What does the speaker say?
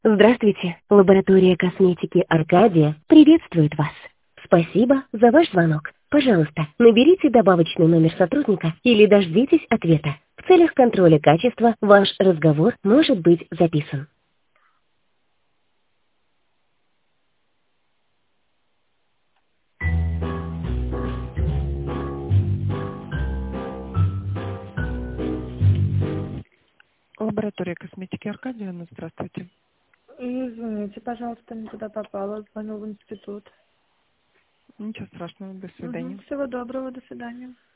Здравствуйте, лаборатория косметики «Аркадия» приветствует вас. Спасибо за ваш звонок. Пожалуйста, наберите добавочный номер сотрудника или дождитесь ответа. В целях контроля качества ваш разговор может быть записан. Лаборатория косметики Аркадия, здравствуйте. Извините, пожалуйста, не туда попала, звоню в институт. Ничего страшного, до свидания. Всего доброго, до свидания.